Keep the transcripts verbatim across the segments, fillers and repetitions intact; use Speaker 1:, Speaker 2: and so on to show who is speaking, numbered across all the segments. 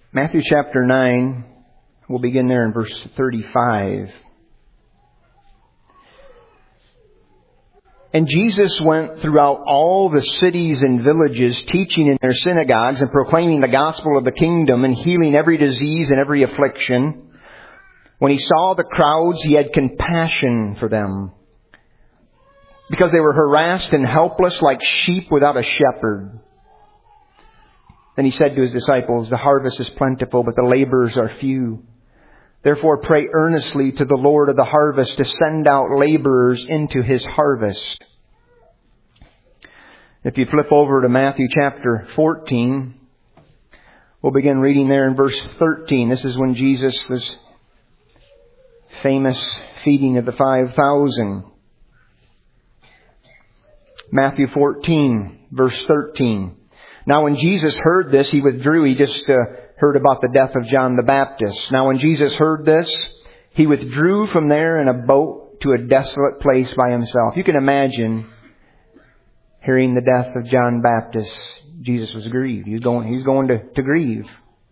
Speaker 1: Matthew chapter nine, we'll begin there in verse thirty-five. And Jesus went throughout all the cities and villages, teaching in their synagogues and proclaiming the gospel of the kingdom and healing every disease and every affliction. When he saw the crowds, he had compassion for them, because they were harassed and helpless like sheep without a shepherd. Then he said to his disciples, "The harvest is plentiful, but the laborers are few. Therefore pray earnestly to the Lord of the harvest to send out laborers into His harvest." If you flip over to Matthew chapter fourteen, we'll begin reading there in verse thirteen. This is when Jesus was famous feeding of the five thousand. Matthew fourteen, verse thirteen. Now when Jesus heard this, he withdrew. He just uh, heard about the death of John the Baptist. Now when Jesus heard this, he withdrew from there in a boat to a desolate place by himself. You can imagine hearing the death of John Baptist. Jesus was grieved. He's going, he's going to, to grieve.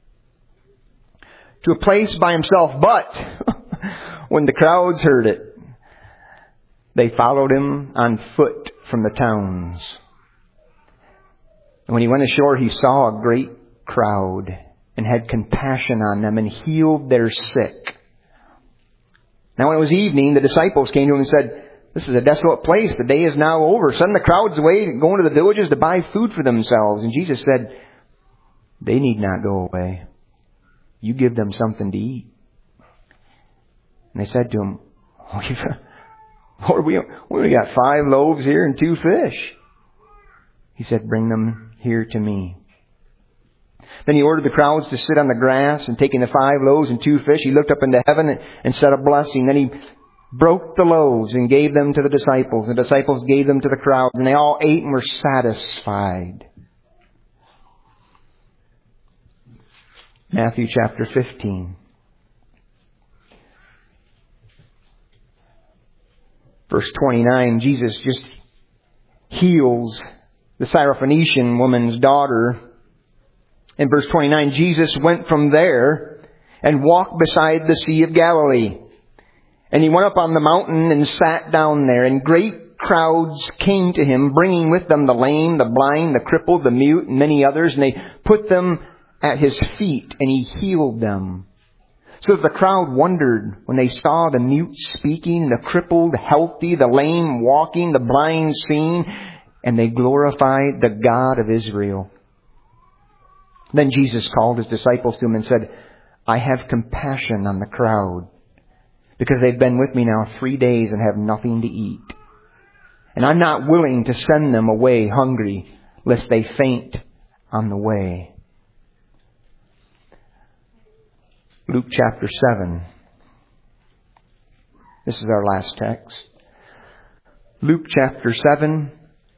Speaker 1: To a place by himself. But when the crowds heard it, they followed him on foot from the towns. And when he went ashore, he saw a great crowd and had compassion on them and healed their sick. Now when it was evening, the disciples came to him and said, "This is a desolate place. The day is now over. Send the crowds away, going to the villages to buy food for themselves." And Jesus said, "They need not go away. You give them something to eat." And they said to him, "Lord, we we got five loaves here and two fish." He said, "Bring them here to me." Then he ordered the crowds to sit on the grass, and taking the five loaves and two fish, he looked up into heaven and, and said a blessing. Then he broke the loaves and gave them to the disciples. The disciples gave them to the crowds, and they all ate and were satisfied. Matthew chapter fifteen. Verse twenty-nine, Jesus just heals the Syrophoenician woman's daughter. In verse twenty-nine, Jesus went from there and walked beside the Sea of Galilee. And he went up on the mountain and sat down there. And great crowds came to him, bringing with them the lame, the blind, the crippled, the mute, and many others. And they put them at his feet, and he healed them. So that the crowd wondered when they saw the mute speaking, the crippled healthy, the lame walking, the blind seeing. And they glorified the God of Israel. Then Jesus called his disciples to him and said, "I have compassion on the crowd, because they've been with me now three days and have nothing to eat. And I'm not willing to send them away hungry, lest they faint on the way." Luke chapter seven. This is our last text. Luke chapter seven.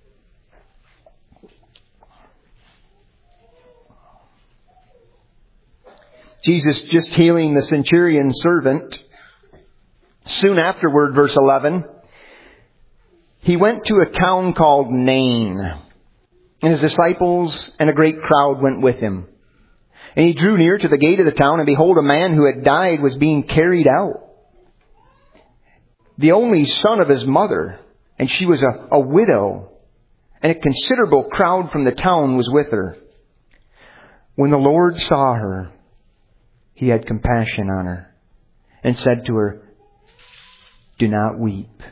Speaker 1: Jesus just healing the centurion's servant. Soon afterward, verse eleven, he went to a town called Nain, and his disciples and a great crowd went with him. And he drew near to the gate of the town, and behold, a man who had died was being carried out, the only son of his mother, and she was a, a widow, and a considerable crowd from the town was with her. When the Lord saw her, he had compassion on her and said to her, "Do not weep."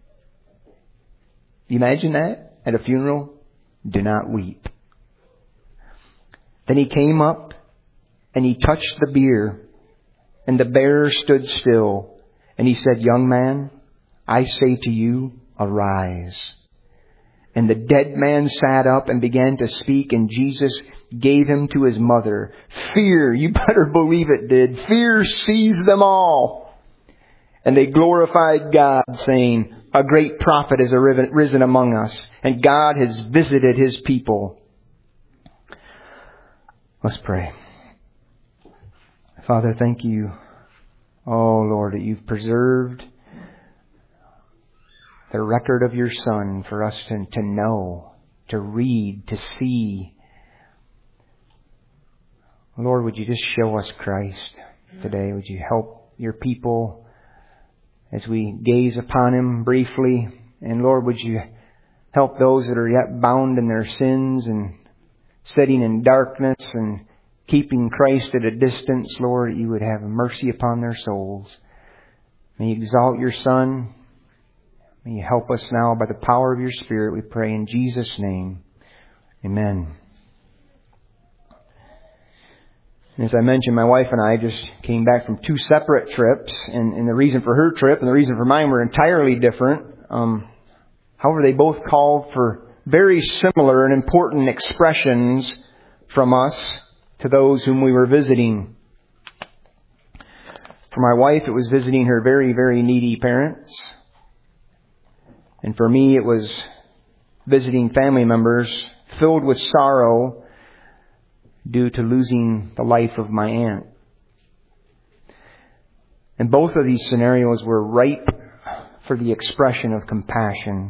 Speaker 1: You imagine that at a funeral? Do not weep. Then he came up and he touched the bier, and the bearer stood still. And he said, "Young man, I say to you, arise." And the dead man sat up and began to speak, and Jesus gave him to his mother. Fear, you better believe it did, fear seized them all. And they glorified God, saying, "A great prophet has arisen among us, and God has visited his people." Let's pray. Father, thank you, oh Lord, that you've preserved the record of your Son for us to, to know, to read, to see. Lord, would you just show us Christ today? Would you help your people as we gaze upon Him briefly? And Lord, would you help those that are yet bound in their sins and sitting in darkness and keeping Christ at a distance, Lord, that you would have mercy upon their souls. May you exalt your Son. May you help us now by the power of your Spirit, we pray in Jesus' name. Amen. And as I mentioned, my wife and I just came back from two separate trips, and, and the reason for her trip and the reason for mine were entirely different. Um, however, they both called for very similar and important expressions from us to those whom we were visiting. For my wife, it was visiting her very, very needy parents. And for me, it was visiting family members filled with sorrow due to losing the life of my aunt. And both of these scenarios were ripe for the expression of compassion.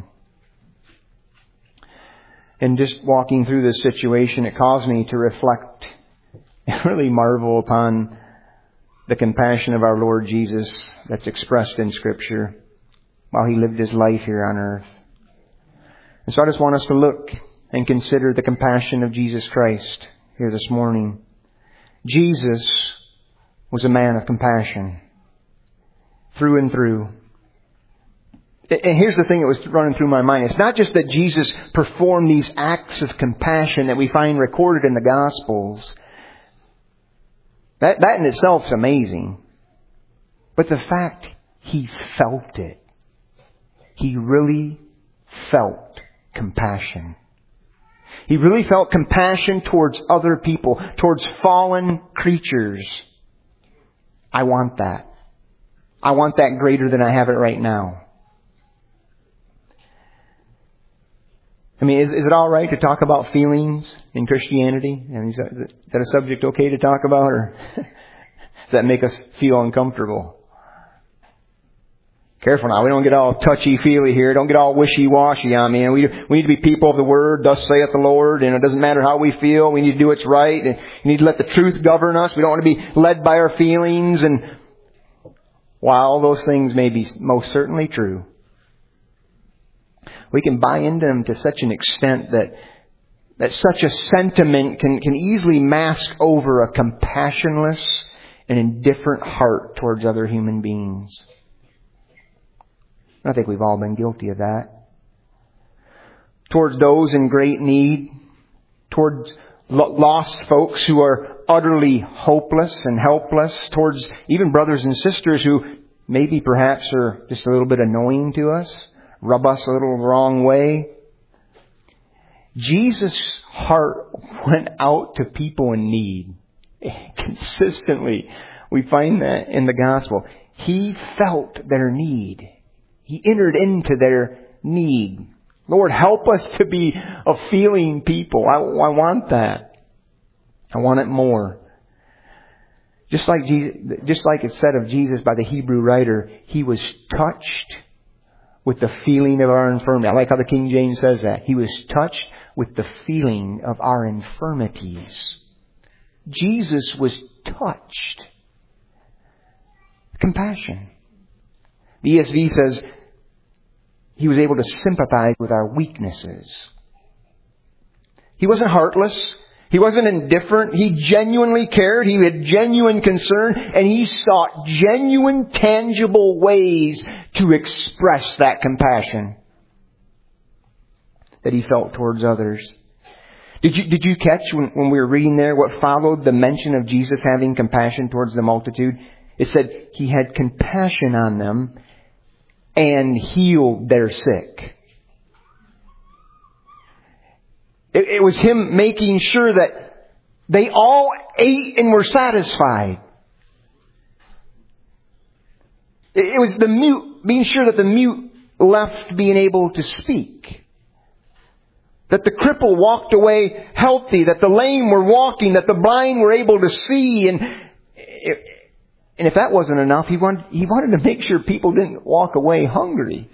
Speaker 1: And just walking through this situation, it caused me to reflect and really marvel upon the compassion of our Lord Jesus that's expressed in Scripture while He lived His life here on earth. And so I just want us to look and consider the compassion of Jesus Christ here this morning. Jesus was a man of compassion through and through. And here's the thing that was running through my mind. It's not just that Jesus performed these acts of compassion that we find recorded in the Gospels. That, that in itself is amazing. But the fact He felt it. He really felt compassion. He really felt compassion towards other people, towards fallen creatures. I want that. I want that greater than I have it right now. I mean, is, is it all right to talk about feelings in Christianity? I mean, is that, is that a subject okay to talk about, or does that make us feel uncomfortable? Careful now, we don't get all touchy-feely here. Don't get all wishy-washy on me. And we, we need to be people of the Word, thus saith the Lord. And it doesn't matter how we feel. We need to do what's right. And we need to let the truth govern us. We don't want to be led by our feelings. And while all those things may be most certainly true, we can buy into them to such an extent that that such a sentiment can, can easily mask over a compassionless and indifferent heart towards other human beings. I think we've all been guilty of that. Towards those in great need, towards lost folks who are utterly hopeless and helpless, towards even brothers and sisters who maybe perhaps are just a little bit annoying to us, rub us a little wrong way. Jesus' heart went out to people in need. Consistently, we find that in the gospel. He felt their need. He entered into their need. Lord, help us to be a feeling people. I, I want that. I want it more. Just like Jesus, just like it's said of Jesus by the Hebrew writer, He was touched with the feeling of our infirmity. I like how the King James says that. He was touched with the feeling of our infirmities. Jesus was touched. Compassion. The E S V says He was able to sympathize with our weaknesses. He wasn't heartless. He wasn't indifferent. He genuinely cared. He had genuine concern. And He sought genuine, tangible ways to express that compassion that He felt towards others. Did you, did you catch when, when we were reading there what followed the mention of Jesus having compassion towards the multitude? It said He had compassion on them and healed their sick. It, it was Him making sure that they all ate and were satisfied. It, it was the mute, being sure that the mute left being able to speak. That the cripple walked away healthy. That the lame were walking. That the blind were able to see. And it, And if that wasn't enough, he wanted, he wanted to make sure people didn't walk away hungry.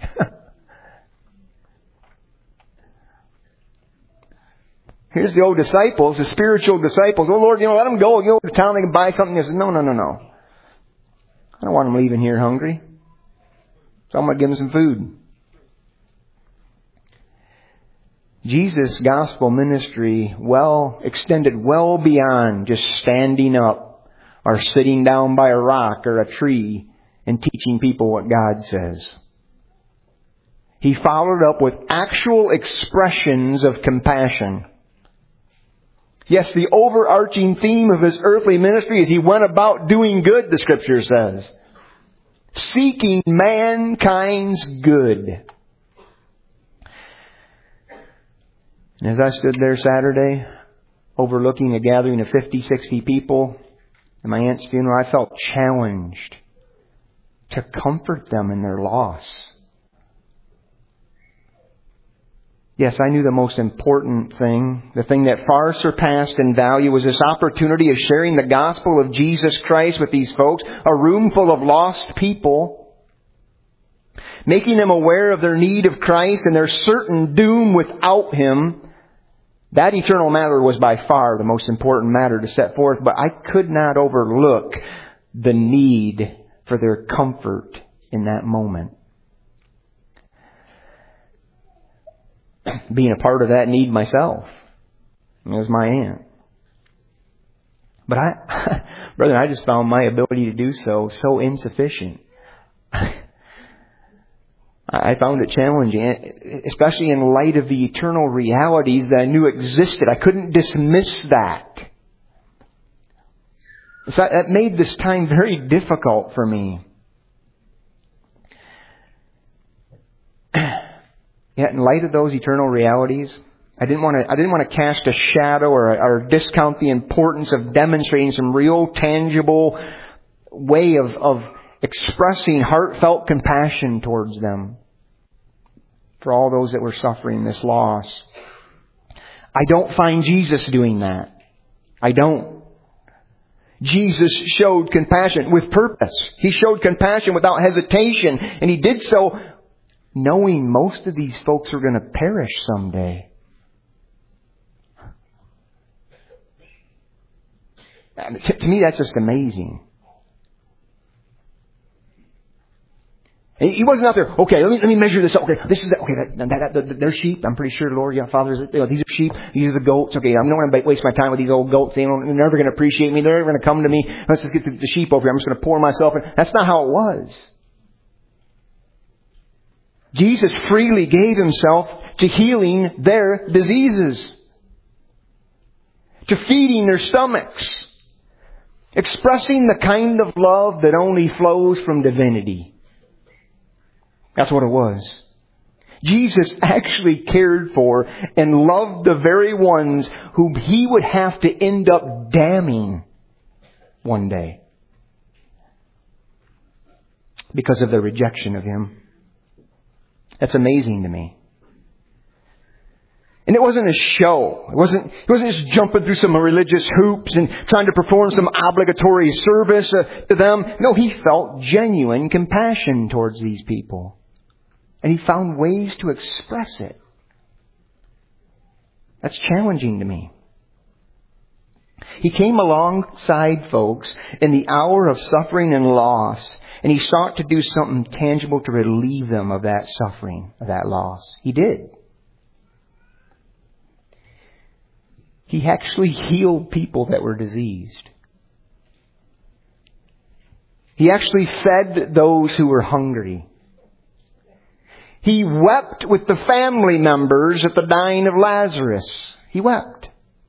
Speaker 1: Here's the old disciples, the spiritual disciples. Oh, Lord, you know, let them go. You go to town, they can buy something. He says, no, no, no, no. I don't want them leaving here hungry. So I'm going to give them some food. Jesus' gospel ministry well extended well beyond just standing up or sitting down by a rock or a tree and teaching people what God says. He followed up with actual expressions of compassion. Yes, the overarching theme of His earthly ministry is He went about doing good, the Scripture says. Seeking mankind's good. And as I stood there Saturday, overlooking a gathering of fifty, sixty people at my aunt's funeral, I felt challenged to comfort them in their loss. Yes, I knew the most important thing, the thing that far surpassed in value, was this opportunity of sharing the gospel of Jesus Christ with these folks, a room full of lost people, making them aware of their need of Christ and their certain doom without Him. That eternal matter was by far the most important matter to set forth, but I could not overlook the need for their comfort in that moment. Being a part of that need myself. It was my aunt. But I, brother, I just found my ability to do so so insufficient. I found it challenging, especially in light of the eternal realities that I knew existed. I couldn't dismiss that. So that made this time very difficult for me. Yet in light of those eternal realities, I didn't want to, I didn't want to cast a shadow or, or discount the importance of demonstrating some real tangible way of, of expressing heartfelt compassion towards them. For all those that were suffering this loss. I don't find Jesus doing that. I don't. Jesus showed compassion with purpose. He showed compassion without hesitation. And He did so knowing most of these folks were going to perish someday. To, to me, that's just amazing. And He wasn't out there, okay, let me, let me measure this. Okay, this is, the, okay, that, that, that, they're sheep. I'm pretty sure, Lord, yeah, Father, you know, these are sheep. These are the goats. Okay, I'm not going to waste my time with these old goats. They don't, they're never going to appreciate me. They're never going to come to me. Let's just get the, the sheep over here. I'm just going to pour myself in. That's not how it was. Jesus freely gave Himself to healing their diseases, to feeding their stomachs, expressing the kind of love that only flows from divinity. That's what it was. Jesus actually cared for and loved the very ones whom He would have to end up damning one day because of their rejection of Him. That's amazing to me. And it wasn't a show. It wasn't, it wasn't just jumping through some religious hoops and trying to perform some obligatory service uh, to them. No, He felt genuine compassion towards these people. And He found ways to express it. That's challenging to me. He came alongside folks in the hour of suffering and loss, and He sought to do something tangible to relieve them of that suffering, of that loss. He did. He actually healed people that were diseased. He actually fed those who were hungry. He wept with the family members at the dying of Lazarus. He wept.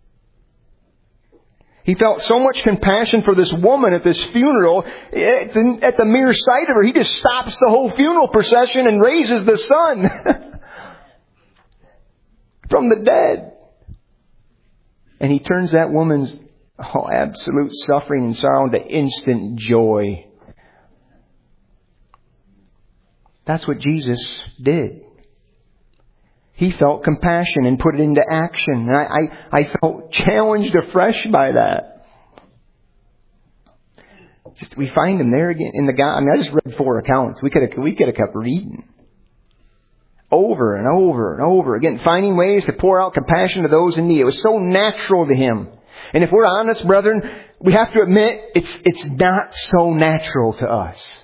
Speaker 1: He felt so much compassion for this woman at this funeral. At the, at the mere sight of her, He just stops the whole funeral procession and raises the son from the dead. And He turns that woman's oh, absolute suffering and sorrow into instant joy. That's what Jesus did. He felt compassion and put it into action. And I, I, I felt challenged afresh by that. Just, we find Him there again in the God. I mean, I just read four accounts. We could have, we could have kept reading. over and over and over again, finding ways to pour out compassion to those in need. It was so natural to him. And if we're honest, brethren, we have to admit it's it's not so natural to us.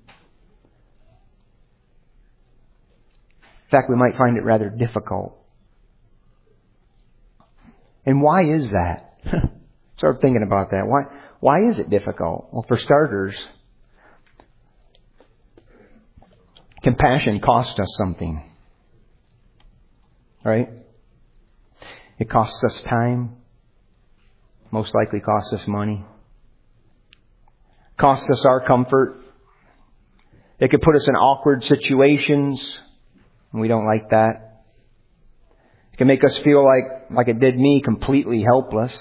Speaker 1: In fact, we might find it rather difficult. And why is that? Start thinking about that. Why why is it difficult? Well, for starters, compassion costs us something. Right? It costs us time. Most likely costs us money. Costs us our comfort. It could put us in awkward situations. And we don't like that. It can make us feel like, like it did me, completely helpless.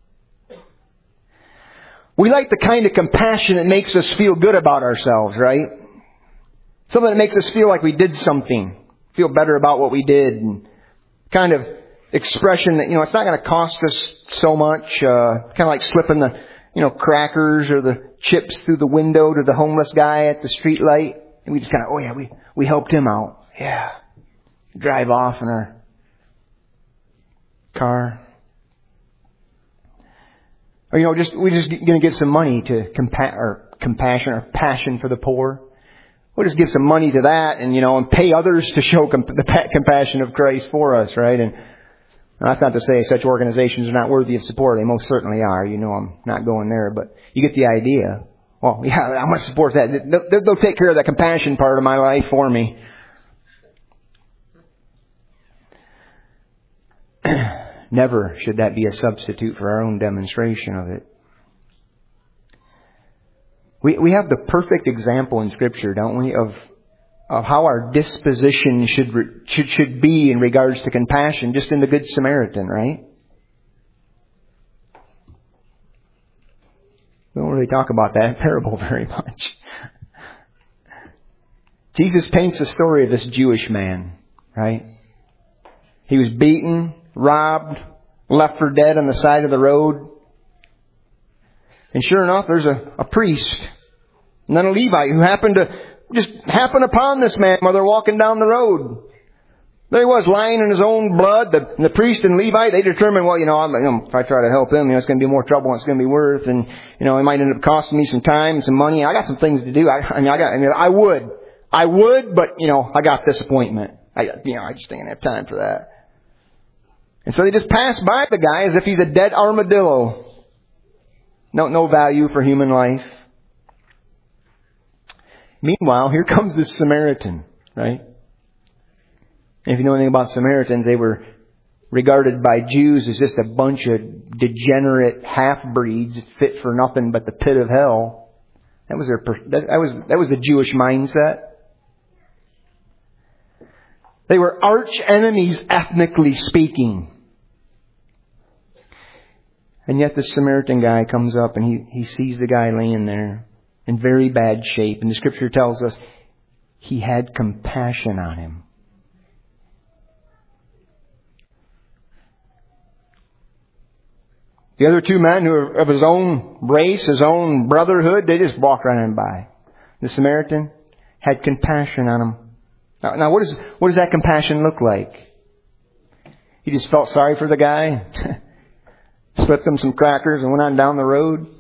Speaker 1: We like the kind of compassion that makes us feel good about ourselves, right? Something that makes us feel like we did something. Feel better about what we did. And kind of expression that, you know, it's not going to cost us so much. Uh, kind of like slipping the, you know, crackers or the chips through the window to the homeless guy at the street light. And we just kind of, oh yeah, we, we helped him out. Yeah. Drive off in our car. Or, you know, just, we're just going to give some money to compa- or compassion or passion for the poor. We'll just give some money to that and, you know, and pay others to show comp- the pa- compassion of Christ for us, right? And that's not to say such organizations are not worthy of support. They most certainly are. You know, I'm not going there, but you get the idea. Well, yeah, I'm going to support that. They'll, they'll take care of that compassion part of my life for me. Never should that be a substitute for our own demonstration of it. We we have the perfect example in Scripture, don't we, of of how our disposition should should should be in regards to compassion, just in the Good Samaritan, right? We don't really talk about that parable very much. Jesus paints the story of this Jewish man, right? He was beaten, robbed, left for dead on the side of the road. And sure enough, there's a, a priest and then a Levite who happened to just happen upon this man while they're walking down the road. There he was, lying in his own blood. The, the priest and Levite, they determined, well, you know, I'm, you know, if I try to help him, you know, it's going to be more trouble than it's going to be worth. And, you know, it might end up costing me some time and some money. I got some things to do. I, I mean, I got, I mean, I would. I would, but, you know, I got this appointment. I, you know, I just ain't have time for that. And so they just pass by the guy as if he's a dead armadillo. No, no value for human life. Meanwhile, here comes this Samaritan, right? And if you know anything about Samaritans, they were regarded by Jews as just a bunch of degenerate half-breeds fit for nothing but the pit of hell. That was their, that was, that was the Jewish mindset. They were arch enemies, ethnically speaking. And yet this Samaritan guy comes up and he, he sees the guy laying there in very bad shape. And the Scripture tells us he had compassion on him. The other two men who are of his own race, his own brotherhood, they just walked right on by. The Samaritan had compassion on him. Now, now what, is, what does that compassion look like? He just felt sorry for the guy, slipped him some crackers and went on down the road.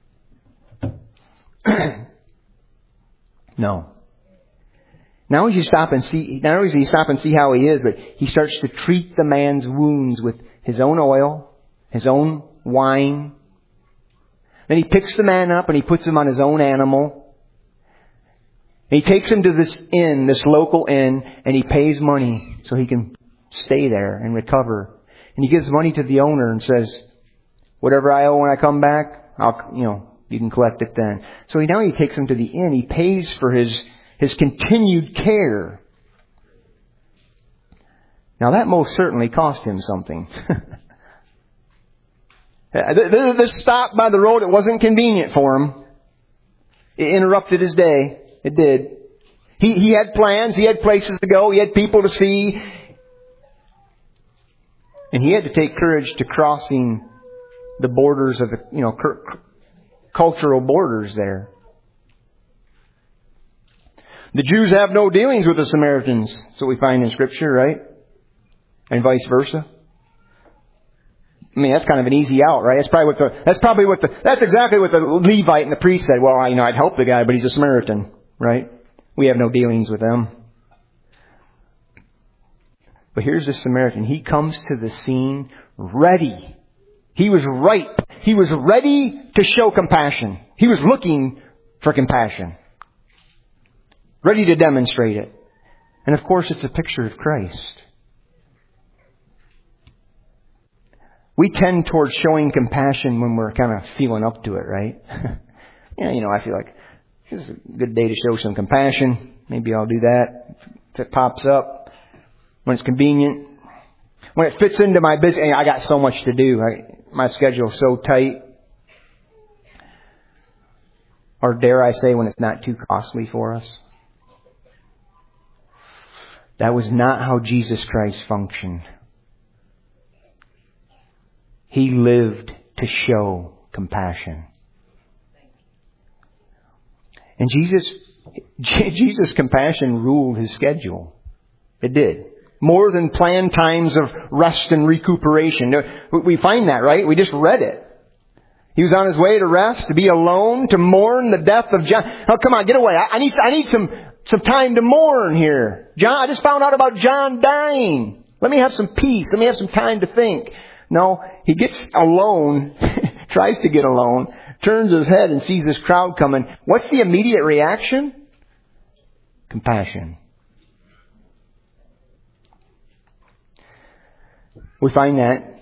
Speaker 1: No. Not only does he stop and see, not only does he stop and see how he is, but he starts to treat the man's wounds with his own oil, his own wine. Then he picks the man up and he puts him on his own animal. And he takes him to this inn, this local inn, and he pays money so he can stay there and recover. And he gives money to the owner and says, whatever I owe when I come back, I'll, you know, you can collect it then. So he now he takes him to the inn. He pays for his, his continued care. Now that most certainly cost him something. This stop by the road, it wasn't convenient for him. It interrupted his day. It did. He, he had plans. He had places to go. He had people to see. And he had to take courage to crossing the borders of the, you know, cultural borders there. The Jews have no dealings with the Samaritans. That's what we find in Scripture, right? And vice versa. I mean, that's kind of an easy out, right? That's probably what the, that's probably what the, that's exactly what the Levite and the priest said. Well, I, you know, I'd help the guy, but he's a Samaritan, right? We have no dealings with them. But here's the Samaritan. He comes to the scene ready. He was ripe. He was ready to show compassion. He was looking for compassion. Ready to demonstrate it. And of course, it's a picture of Christ. We tend towards showing compassion when we're kind of feeling up to it, right? Yeah, you know, I feel like this is a good day to show some compassion. Maybe I'll do that if it pops up. When it's convenient. When it fits into my business. I got so much to do. I, my schedule's so tight. Or dare I say, when it's not too costly for us. That was not how Jesus Christ functioned. He lived to show compassion. And Jesus, Jesus' compassion ruled His schedule. It did. More than planned times of rest and recuperation. We find that, right? We just read it. He was on His way to rest, to be alone, to mourn the death of John. Oh, come on, get away. I need, I need some, some time to mourn here. John, I just found out about John dying. Let me have some peace. Let me have some time to think. No, He gets alone, tries to get alone, turns His head and sees this crowd coming. What's the immediate reaction? Compassion. We find that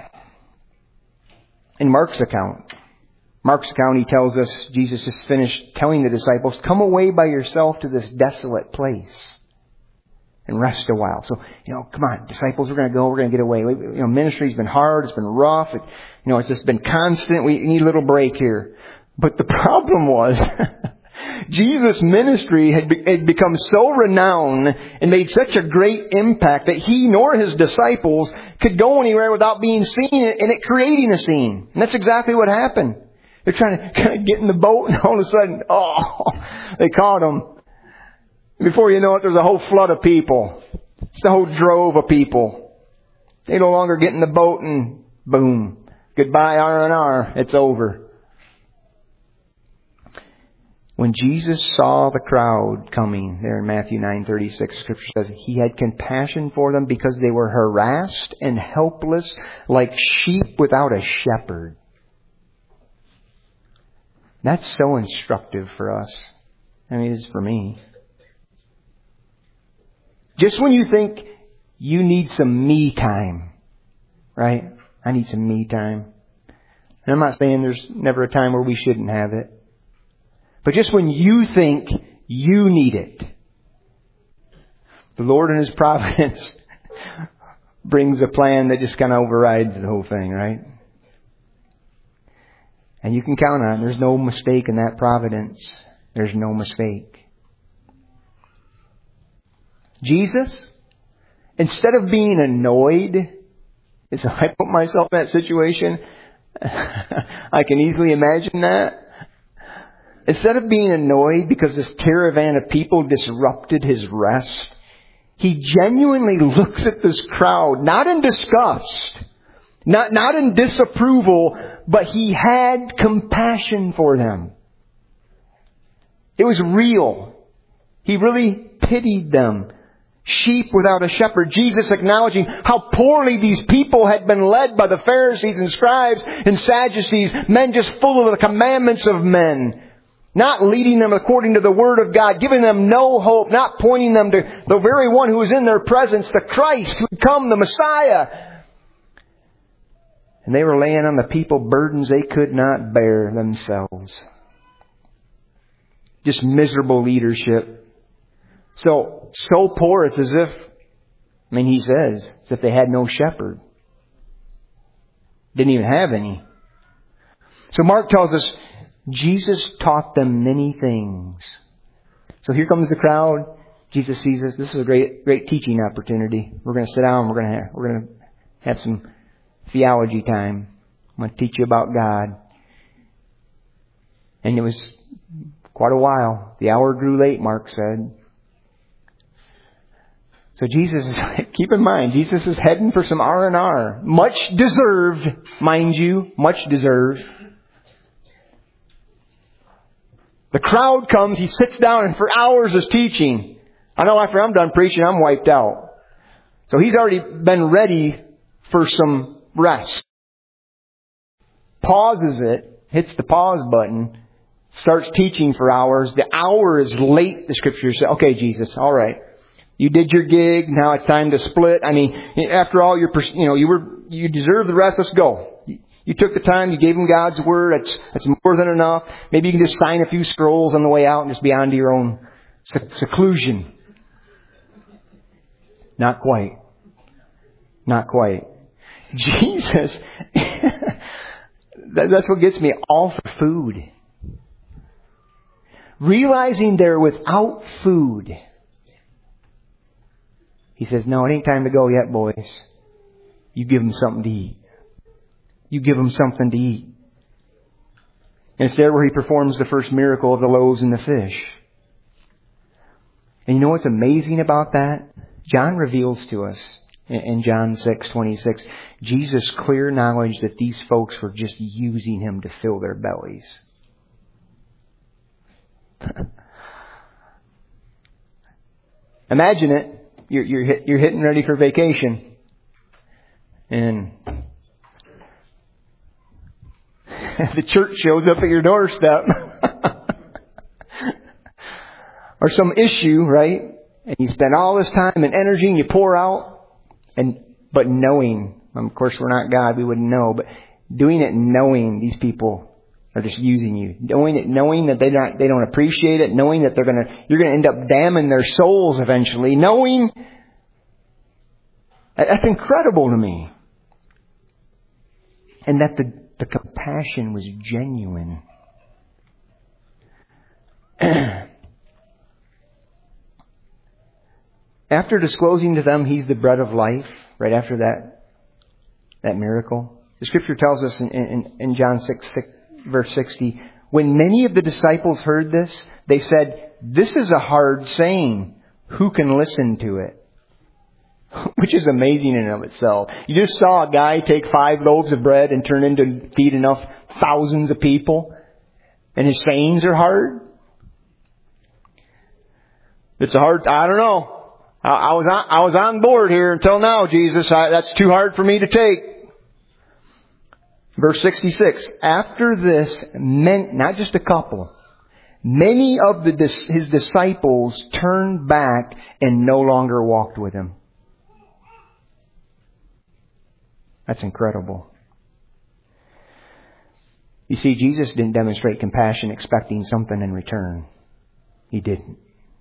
Speaker 1: in Mark's account. Mark's account, he tells us, Jesus has finished telling the disciples, come away by yourself to this desolate place and rest a while. So, you know, come on, disciples, we're going to go, we're going to get away. You know, ministry's been hard, it's been rough, it, you know, it's just been constant. We need a little break here. But the problem was, Jesus' ministry had, be, had become so renowned and made such a great impact that He nor His disciples could go anywhere without being seen and it creating a scene. And that's exactly what happened. They're trying to kind of get in the boat and all of a sudden, oh, they caught Him. Before you know it, there's a whole flood of people. It's a whole drove of people. They no longer get in the boat and boom. Goodbye R and R. It's over. When Jesus saw the crowd coming, there in Matthew nine thirty-six, Scripture says He had compassion for them because they were harassed and helpless like sheep without a shepherd. That's so instructive for us. I mean, it is for me. Just when you think you need some me time, right? I need some me time. And I'm not saying there's never a time where we shouldn't have it. But just when you think you need it, the Lord in His providence brings a plan that just kind of overrides the whole thing, right? And you can count on it. There's no mistake in that providence. There's no mistake. Jesus, instead of being annoyed, as I put myself in that situation, I can easily imagine that. Instead of being annoyed because this caravan of people disrupted His rest, He genuinely looks at this crowd, not in disgust, not, not in disapproval, but He had compassion for them. It was real. He really pitied them. Sheep without a shepherd. Jesus acknowledging how poorly these people had been led by the Pharisees and scribes and Sadducees, men just full of the commandments of men. Not leading them according to the Word of God, giving them no hope, not pointing them to the very one who was in their presence, the Christ who had come, the Messiah. And they were laying on the people burdens they could not bear themselves. Just miserable leadership. So, so poor it's as if, I mean, He says, as if they had no shepherd. Didn't even have any. So Mark tells us, Jesus taught them many things. So here comes the crowd. Jesus sees us. This is a great, great teaching opportunity. We're going to sit down. We're going to have, we're going to have some theology time. I'm going to teach you about God. And it was quite a while. The hour grew late, Mark said. So Jesus is, keep in mind, Jesus is heading for some R and R. Much deserved, mind you. Much deserved. The crowd comes, he sits down and for hours is teaching. I know after I'm done preaching, I'm wiped out. So he's already been ready for some rest. Pauses it, hits the pause button, starts teaching for hours. The hour is late, the scriptures say. Okay, Jesus, all right. You did your gig. Now it's time to split. I mean, after all, you're, you know, you were, you deserve the rest. Let's go. You took the time. You gave him God's word. That's, that's more than enough. Maybe you can just sign a few scrolls on the way out and just be on to your own seclusion. Not quite. Not quite. Jesus, that's what gets me, all for food. Realizing they're without food. He says, no, it ain't time to go yet, boys. You give them something to eat. You give them something to eat. And it's there where he performs the first miracle of the loaves and the fish. And you know what's amazing about that? John reveals to us in John six twenty-six, Jesus' clear knowledge that these folks were just using him to fill their bellies. Imagine it. You're, you're, hit, you're hitting ready for vacation. And the church shows up at your doorstep. Or some issue, right? And you spend all this time and energy and you pour out. And but knowing, of course we're not God, we wouldn't know. But doing it knowing these people are just using you. Knowing it, knowing that they don't, they don't appreciate it. Knowing that they're gonna, you're gonna end up damning their souls eventually. Knowing, that's incredible to me. And that the, the compassion was genuine. After disclosing to them He's the bread of life, right after that, that miracle, the Scripture tells us in, in, in John six, six, verse sixty, when many of the disciples heard this, they said, this is a hard saying. Who can listen to it? Which is amazing in and of itself. You just saw a guy take five loaves of bread and turn into feed enough thousands of people. And his sayings are hard. It's a hard, I don't know. I, I was on, I was on board here until now, Jesus. I, that's too hard for me to take. Verse sixty-six. After this, men, not just a couple, many of the, his disciples turned back and no longer walked with him. That's incredible. You see, Jesus didn't demonstrate compassion expecting something in return. He didn't.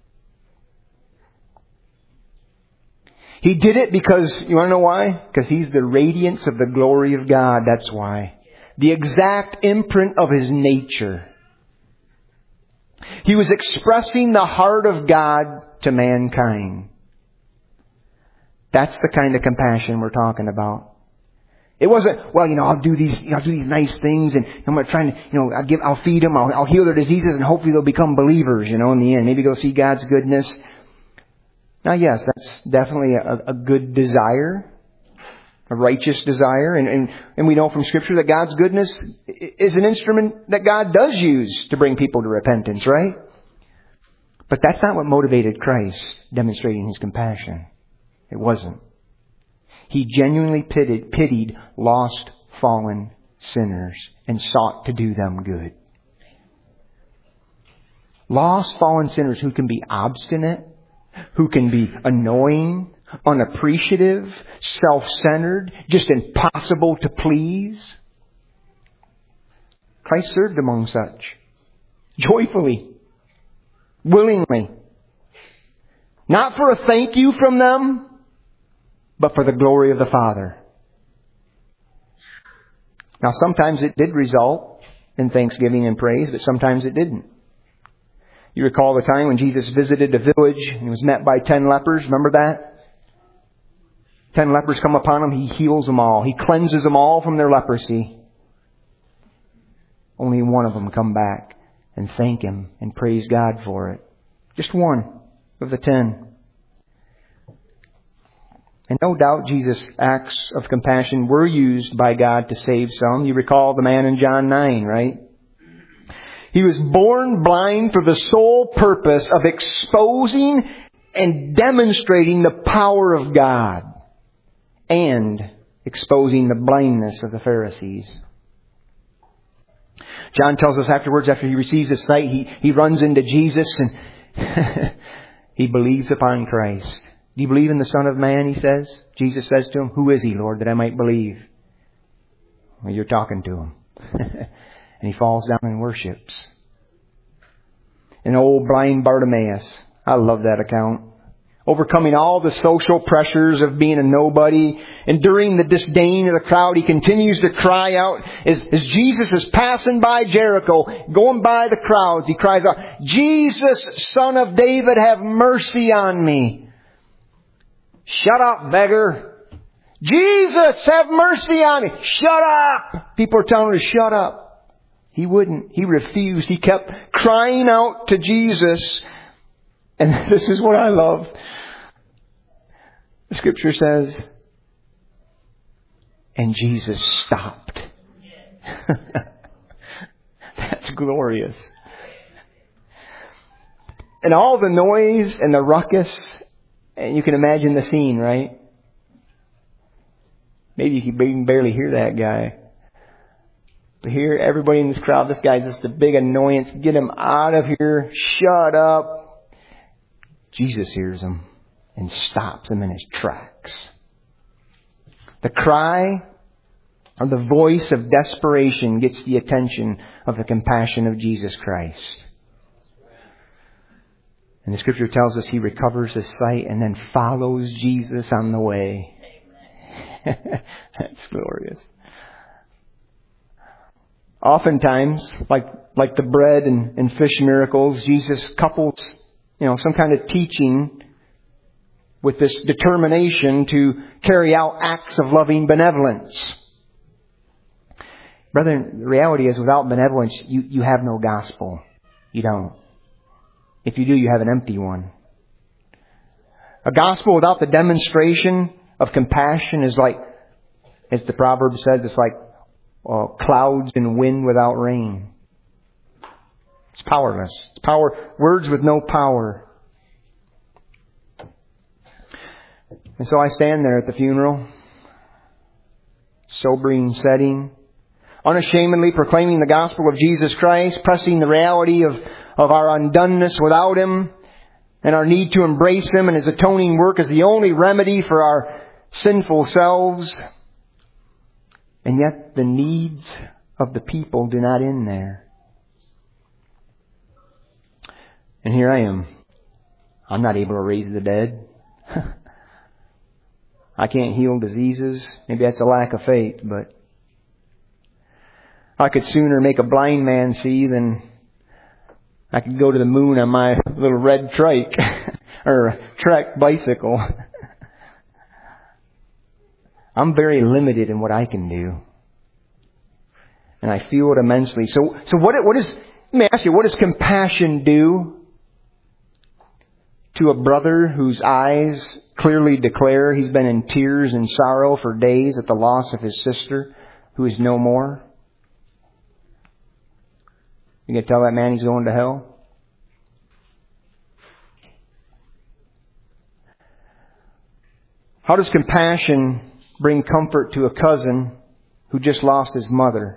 Speaker 1: He did it because, you want to know why? Because He's the radiance of the glory of God. That's why. The exact imprint of His nature. He was expressing the heart of God to mankind. That's the kind of compassion we're talking about. It wasn't, well, you know, I'll do these, you know, I'll do these nice things, and I'm going to try and, you know, I'll give, I'll feed them, I'll, I'll heal their diseases, and hopefully they'll become believers, you know, in the end. Maybe they'll see God's goodness. Now, yes, that's definitely a, a good desire, a righteous desire, and, and and we know from Scripture that God's goodness is an instrument that God does use to bring people to repentance, right? But that's not what motivated Christ demonstrating His compassion. It wasn't. He genuinely pitied, pitied lost, fallen sinners and sought to do them good. Lost, fallen sinners who can be obstinate, who can be annoying, unappreciative, self-centered, just impossible to please. Christ served among such. Joyfully. Willingly. Not for a thank you from them, but for the glory of the Father. Now, sometimes it did result in thanksgiving and praise, but sometimes it didn't. You recall the time when Jesus visited a village and he was met by ten lepers. Remember that? Ten lepers come upon him. He heals them all. He cleanses them all from their leprosy. Only one of them come back and thank Him and praise God for it. Just one of the ten. And no doubt Jesus' acts of compassion were used by God to save some. You recall the man in John nine, right? He was born blind for the sole purpose of exposing and demonstrating the power of God and exposing the blindness of the Pharisees. John tells us afterwards, after he receives his sight, he, he runs into Jesus and he believes upon Christ. Do you believe in the Son of Man, he says? Jesus says to him, who is he, Lord, that I might believe? Well, you're talking to him. And he falls down and worships. And old blind Bartimaeus, I love that account. Overcoming all the social pressures of being a nobody, enduring the disdain of the crowd, he continues to cry out as, as Jesus is passing by Jericho, going by the crowds. He cries out, Jesus, Son of David, have mercy on me. Shut up, beggar. Jesus, have mercy on me. Shut up. People are telling him to shut up. He wouldn't. He refused. He kept crying out to Jesus. And this is what I love. The Scripture says, and Jesus stopped. That's glorious. And all the noise and the ruckus, and you can imagine the scene, right? Maybe you can barely hear that guy. But here, everybody in this crowd, this guy's just a big annoyance. Get him out of here. Shut up. Jesus hears him and stops him in his tracks. The cry or the voice of desperation gets the attention of the compassion of Jesus Christ. And the Scripture tells us he recovers his sight and then follows Jesus on the way. That's glorious. Oftentimes, like like the bread and, and fish miracles, Jesus couples, you know, some kind of teaching with this determination to carry out acts of loving benevolence. Brethren, the reality is without benevolence, you, you have no gospel. You don't. If you do, you have an empty one. A gospel without the demonstration of compassion is like, as the proverb says, it's like uh, clouds and wind without rain. It's powerless. It's power, words with no power. And so I stand there at the funeral, sobering setting, unashamedly proclaiming the gospel of Jesus Christ, pressing the reality of, of our undoneness without Him, and our need to embrace Him and His atoning work as the only remedy for our sinful selves. And yet the needs of the people do not end there. And here I am. I'm not able to raise the dead. I can't heal diseases. Maybe that's a lack of faith, but I could sooner make a blind man see than I could go to the moon on my little red trike or trek bicycle. I'm very limited in what I can do. And I feel it immensely. So, so what, what is, let me ask you, what does compassion do to a brother whose eyes clearly declare he's been in tears and sorrow for days at the loss of his sister who is no more? You gonna tell that man he's going to hell? How does compassion bring comfort to a cousin who just lost his mother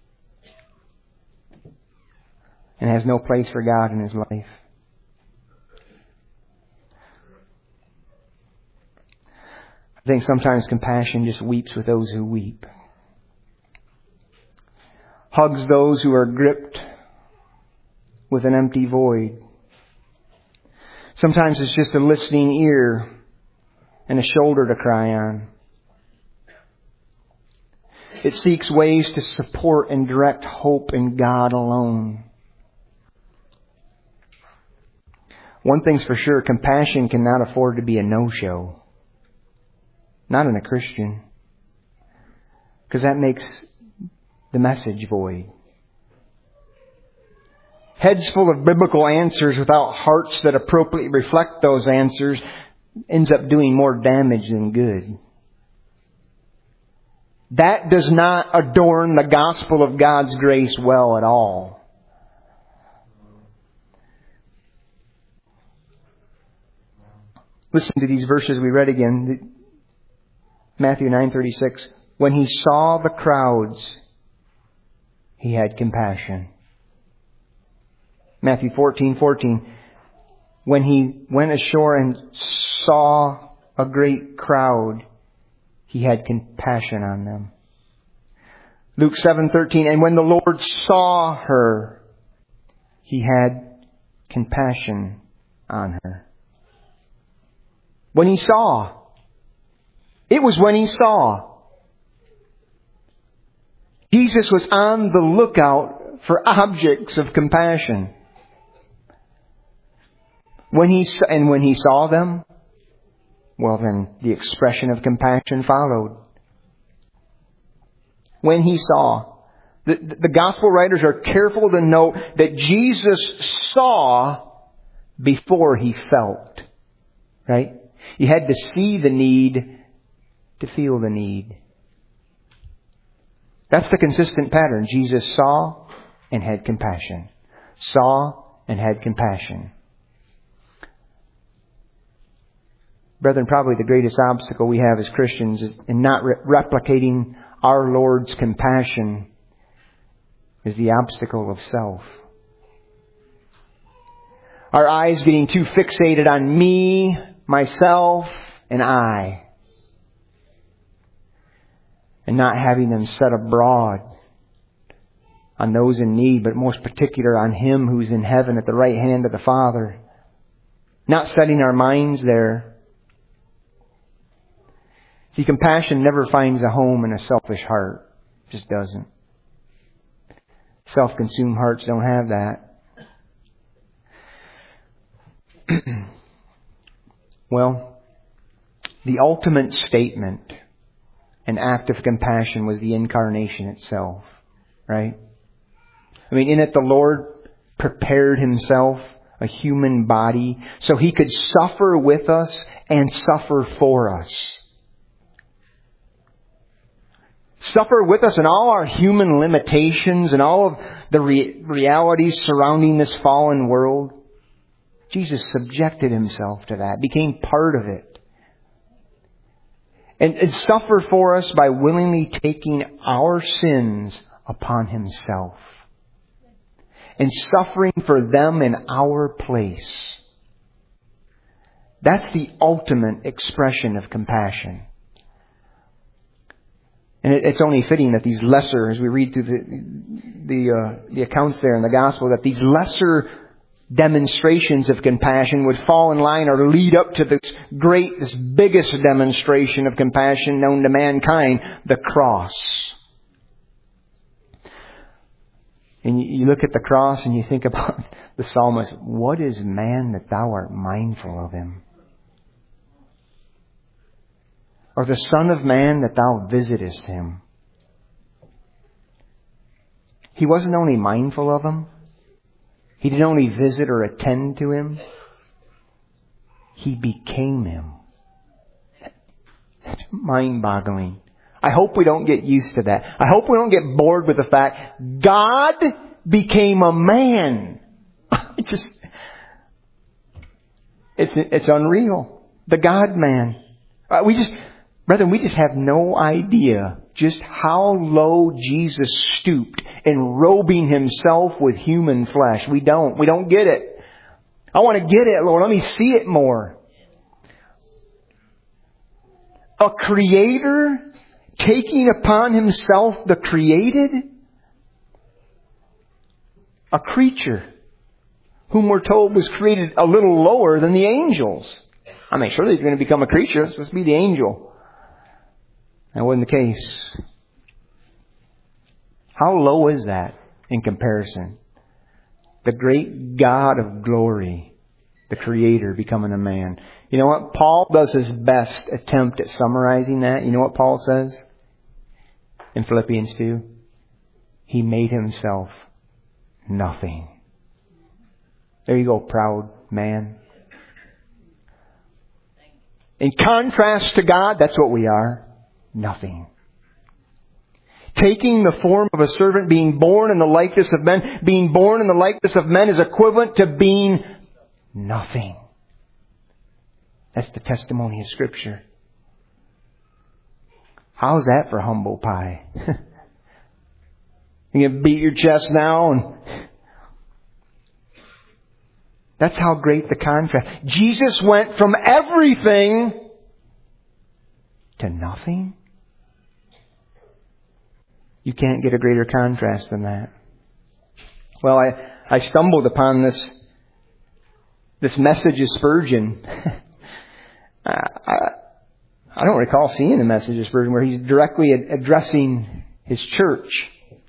Speaker 1: and has no place for God in his life? I think sometimes compassion just weeps with those who weep. Hugs those who are gripped with an empty void. Sometimes it's just a listening ear and a shoulder to cry on. It seeks ways to support and direct hope in God alone. One thing's for sure, compassion cannot afford to be a no-show. Not in a Christian. Because that makes the message void. Heads full of biblical answers without hearts that appropriately reflect those answers ends up doing more damage than good. That does not adorn the gospel of God's grace well at all. Listen to these verses we read again. Matthew nine thirty-six. When he saw the crowds, he had compassion. Matthew fourteen fourteen. When he went ashore and saw a great crowd, he had compassion on them. Luke seven thirteen. And when the Lord saw her, he had compassion on her. When he saw. It was when he saw. Jesus was on the lookout for objects of compassion. When he and when he saw them, well then the expression of compassion followed. When he saw. The, the gospel writers are careful to note that Jesus saw before he felt. Right? You had to see the need to feel the need. That's the consistent pattern. Jesus saw and had compassion. Saw and had compassion. Brethren, probably the greatest obstacle we have as Christians is in not re- replicating our Lord's compassion is the obstacle of self. Our eyes getting too fixated on me, myself, and I. And not having them set abroad on those in need, but most particular on Him who's in heaven at the right hand of the Father. Not setting our minds there. See, compassion never finds a home in a selfish heart. It just doesn't. Self-consumed hearts don't have that. Well, the ultimate statement, an act of compassion, was the incarnation itself. Right? I mean, in it the Lord prepared Himself, a human body, so He could suffer with us and suffer for us. Suffer with us in all our human limitations and all of the re- realities surrounding this fallen world. Jesus subjected Himself to that, became part of it. And, and suffer for us by willingly taking our sins upon Himself. And suffering for them in our place. That's the ultimate expression of compassion. And it, it's only fitting that these lesser, as we read through the the, uh, the accounts there in the Gospel, that these lesser demonstrations of compassion would fall in line or lead up to this great, this biggest demonstration of compassion known to mankind, the cross. And you, you look at the cross and you think about the psalmist, what is man that thou art mindful of him? Or the Son of Man that thou visitest him. He wasn't only mindful of him. He didn't only visit or attend to him. He became him. That's mind-boggling. I hope we don't get used to that. I hope we don't get bored with the fact God became a man. It just, it's it's unreal. The God-man. Uh, we just, brethren, we just have no idea just how low Jesus stooped in robing Himself with human flesh. We don't. We don't get it. I want to get it, Lord. Let me see it more. A creator taking upon Himself the created. A creature whom we're told was created a little lower than the angels. I mean, surely He's going to become a creature. It's supposed to be the angel. That wasn't the case. How low is that in comparison? The great God of glory, the Creator, becoming a man. You know what? Paul does his best attempt at summarizing that. You know what Paul says in Philippians two? He made Himself nothing. There you go, proud man. In contrast to God, that's what we are. Nothing. Taking the form of a servant, being born in the likeness of men, being born in the likeness of men is equivalent to being nothing. That's the testimony of Scripture. How's that for humble pie? You can beat your chest now and that's how great the contrast. Jesus went from everything to nothing. You can't get a greater contrast than that. Well, I, I stumbled upon this, this message of Spurgeon. I, I, I don't recall seeing a message of Spurgeon where he's directly addressing his church.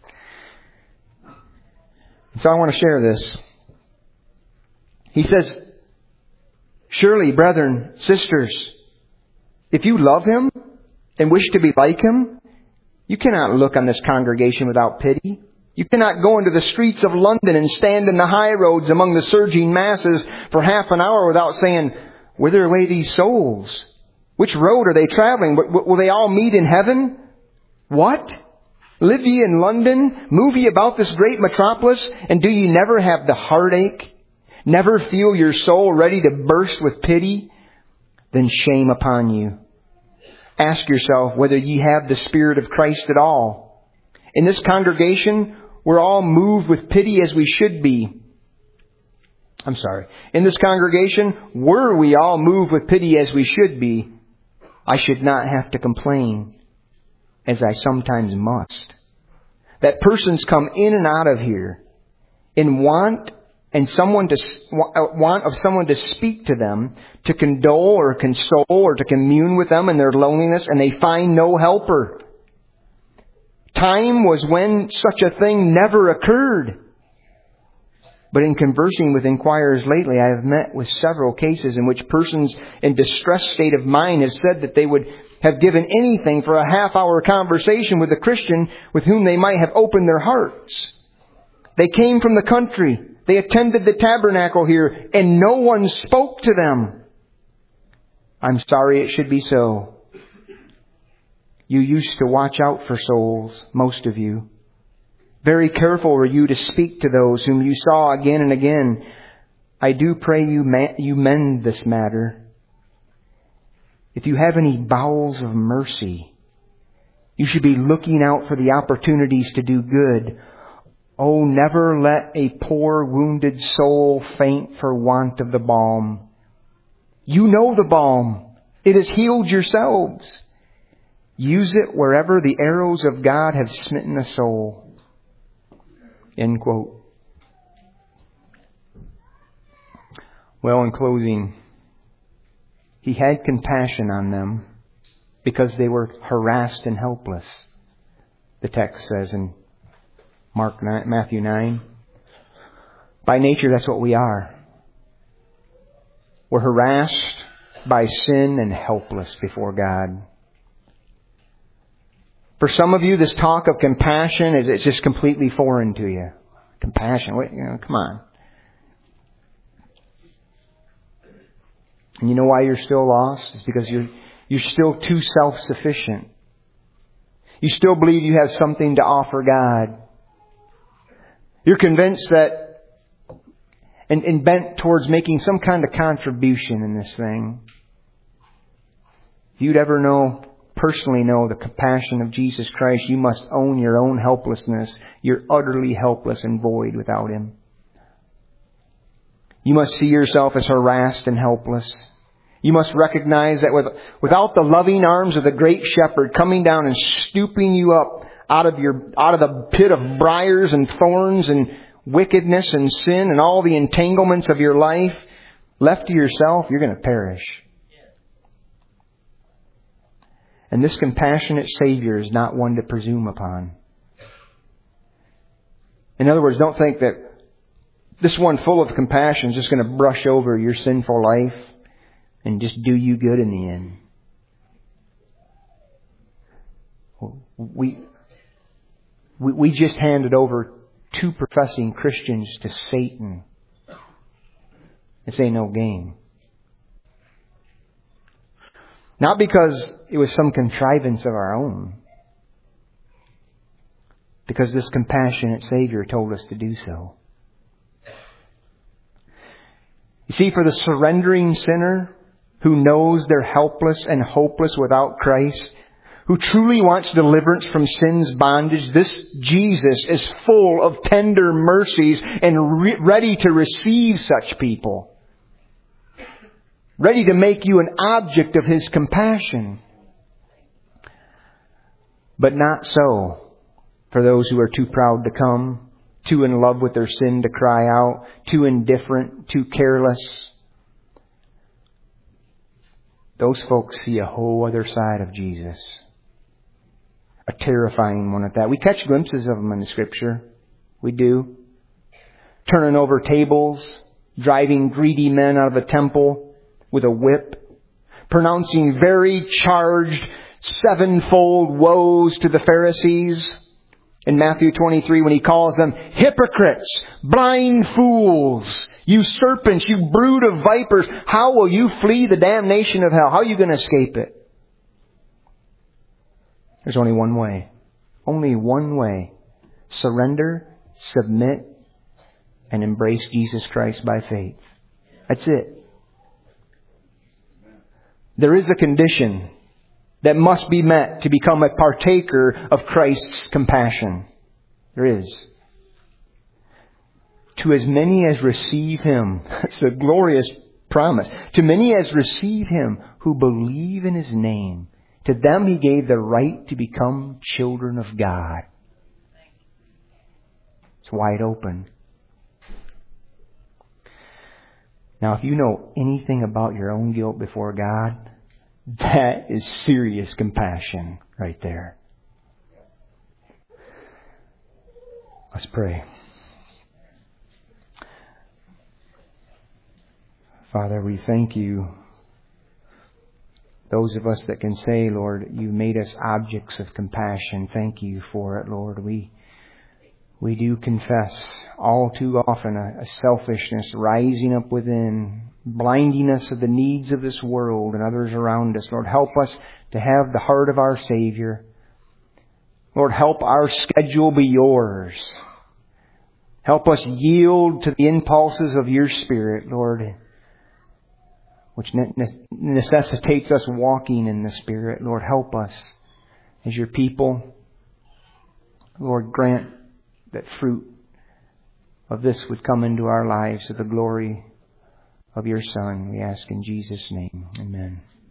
Speaker 1: So I want to share this. He says, surely, brethren, sisters, if you love Him and wish to be like Him, you cannot look on this congregation without pity. You cannot go into the streets of London and stand in the high roads among the surging masses for half an hour without saying, whither away these souls? Which road are they traveling? Will they all meet in heaven? What? Live ye in London? Move ye about this great metropolis? And do ye never have the heartache? Never feel your soul ready to burst with pity? Then shame upon you. Ask yourself whether ye have the Spirit of Christ at all. In this congregation, we're all moved with pity as we should be. I'm sorry. In this congregation, were we all moved with pity as we should be, I should not have to complain, as I sometimes must. That persons come in and out of here in want and someone to want of someone to speak to them, to condole or console or to commune with them in their loneliness, and they find no helper. Time was when such a thing never occurred. But in conversing with inquirers lately, I have met with several cases in which persons in distressed state of mind have said that they would have given anything for a half-hour conversation with a Christian with whom they might have opened their hearts. They came from the country. They attended the tabernacle here, and no one spoke to them. I'm sorry it should be so. You used to watch out for souls, most of you. Very careful were you to speak to those whom you saw again and again. I do pray you ma- you mend this matter. If you have any bowels of mercy, you should be looking out for the opportunities to do good. Oh, never let a poor wounded soul faint for want of the balm. You know the balm. It has healed yourselves. Use it wherever the arrows of God have smitten a soul. End quote. Well, in closing, He had compassion on them because they were harassed and helpless. The text says in Mark nine, Matthew nine. By nature, that's what we are. We're harassed by sin and helpless before God. For some of you, this talk of compassion is it's just completely foreign to you. Compassion, wait, you know, come on. And you know why you're still lost? It's because you're you're still too self-sufficient. You still believe you have something to offer God. You're convinced that and, and bent towards making some kind of contribution in this thing. If you'd ever know, personally know the compassion of Jesus Christ, you must own your own helplessness. You're utterly helpless and void without Him. You must see yourself as harassed and helpless. You must recognize that with, without the loving arms of the great shepherd coming down and stooping you up out of your out of the pit of briars and thorns and wickedness and sin and all the entanglements of your life, left to yourself, you're going to perish. And this compassionate Savior is not one to presume upon. In other words, don't think that this one full of compassion is just going to brush over your sinful life and just do you good in the end. We, we, we just handed over two professing Christians to Satan. This ain't no game. Not because it was some contrivance of our own. Because this compassionate Savior told us to do so. You see, for the surrendering sinner who knows they're helpless and hopeless without Christ, who truly wants deliverance from sin's bondage, this Jesus is full of tender mercies and re- ready to receive such people. Ready to make you an object of His compassion. But not so for those who are too proud to come, too in love with their sin to cry out, too indifferent, too careless. Those folks see a whole other side of Jesus. A terrifying one at that. We catch glimpses of Him in the Scripture. We do. Turning over tables, driving greedy men out of a temple with a whip, pronouncing very charged sevenfold woes to the Pharisees. In Matthew twenty-three, when He calls them hypocrites, blind fools, you serpents, you brood of vipers, how will you flee the damnation of hell? How are you going to escape it? There's only one way. Only one way. Surrender, submit, and embrace Jesus Christ by faith. That's it. There is a condition that must be met to become a partaker of Christ's compassion. There is. To as many as receive Him, it's a glorious promise. To many as receive Him who believe in His name, to them He gave the right to become children of God. It's wide open. Now, if you know anything about your own guilt before God, that is serious compassion right there. Let's pray. Father, we thank You. Those of us that can say, Lord, You made us objects of compassion. Thank You for it, Lord. We we do confess all too often a, a selfishness rising up within, blinding us of the needs of this world and others around us. Lord, help us to have the heart of our Savior. Lord, help our schedule be Yours. Help us yield to the impulses of Your Spirit, Lord, which necessitates us walking in the Spirit. Lord, help us as Your people. Lord, grant that fruit of this would come into our lives to the glory of Your Son. We ask in Jesus' name. Amen.